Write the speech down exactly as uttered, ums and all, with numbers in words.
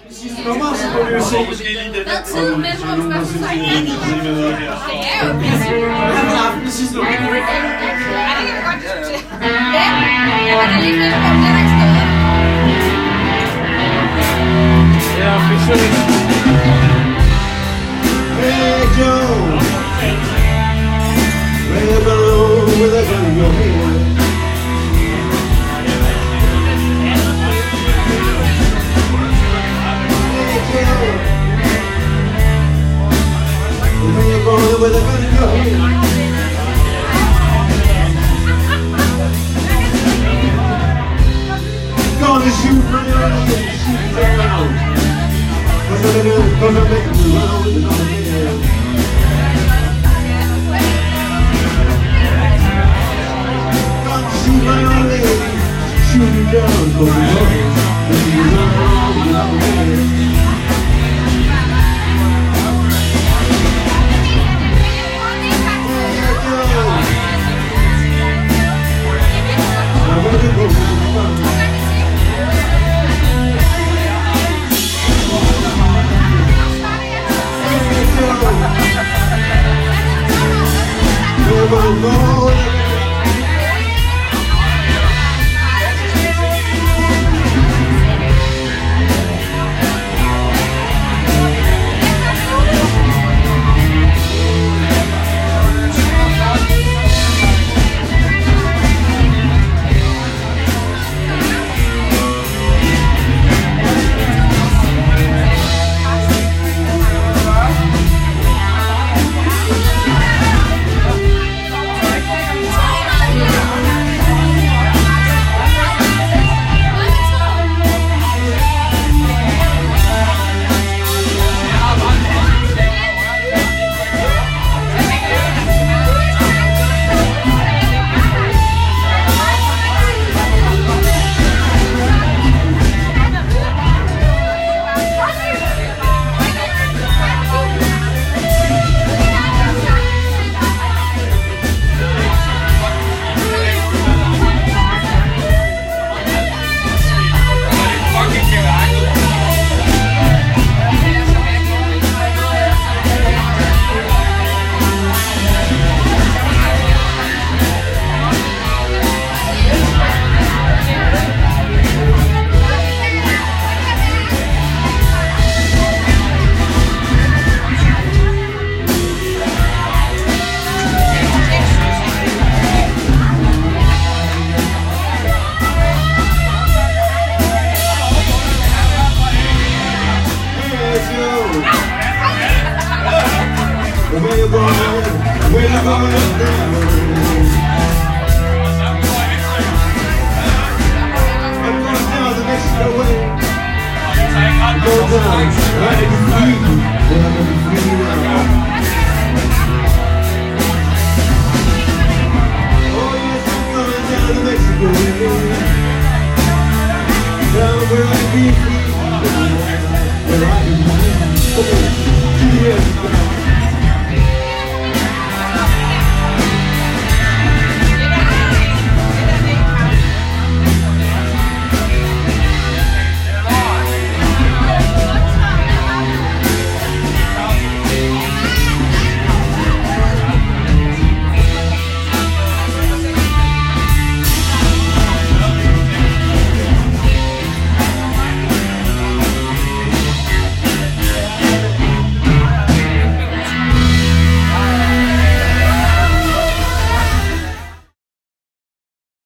Sidste nummer, så må vi jo se. Hvad tid mellem vores første sang? Det er jo pisse. Hvad har haft det sidste nummer? Ja, det kan vi godt diskutere. Ja, jeg var da lige lidt på, det er der ikke stået. Ja, officielt. Hey Joe, lay below with a gun in your hand. Hey Joe, lay below with a gun in your hand. Gonna shoot around and shoot down. Cause I'm gonna, gonna make me run with another man. Gonna shoot my old lady, shoot me down, cause I'm running, make me run with another man. Where you going? Where you going? I'm going down the Mexico way. I'm going down, right to be free. Then I'm gonna be free now. Oh yes, I'm going down the Mexico way. Down where I can be free.